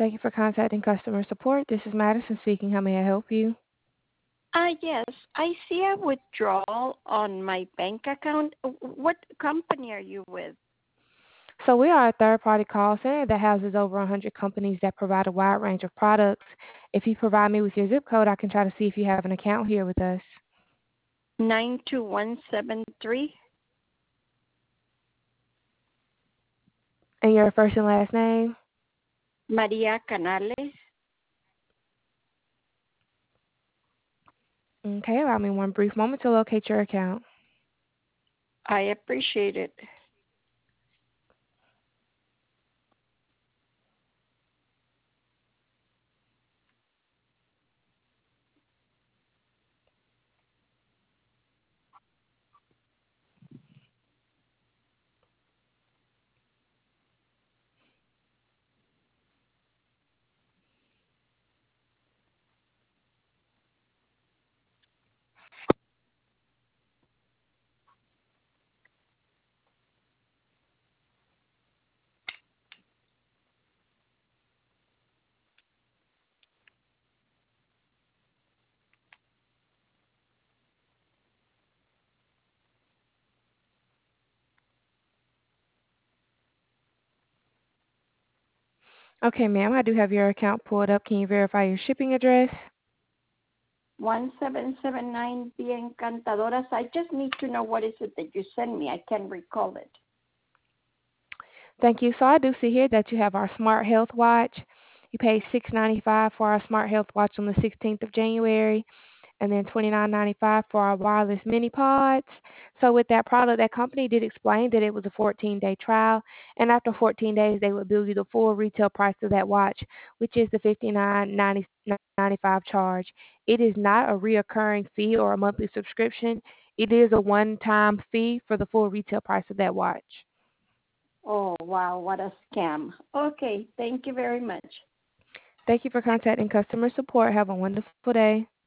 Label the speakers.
Speaker 1: Thank you for contacting customer support. This is Madison speaking. How may I help you?
Speaker 2: Yes, I see a withdrawal on my bank account. What company are you with?
Speaker 1: So we are a third-party call center that houses over 100 companies that provide a wide range of products. If you provide me with your zip code, I can try to see if you have an account here with us.
Speaker 2: 92173.
Speaker 1: And your first and last name?
Speaker 2: Maria Canales.
Speaker 1: Okay, allow me one brief moment to locate your account.
Speaker 2: I appreciate it.
Speaker 1: Okay, ma'am, I do have your account pulled up. Can you verify your shipping address?
Speaker 2: 1779 B Encantadoras. I just need to know what is it that you sent me. I can't recall it.
Speaker 1: Thank you. So I do see here that you have our Smart Health Watch. You paid $6.95 for our Smart Health Watch on the 16th of January, and then $29.95 for our wireless mini pods. So with that product, that company did explain that it was a 14-day trial, and after 14 days, they would bill you the full retail price of that watch, which is the $59.95 charge. It is not a reoccurring fee or a monthly subscription. It is a one-time fee for the full retail price of that watch.
Speaker 2: Oh, wow, what a scam. Okay, thank you very much.
Speaker 1: Thank you for contacting customer support. Have a wonderful day.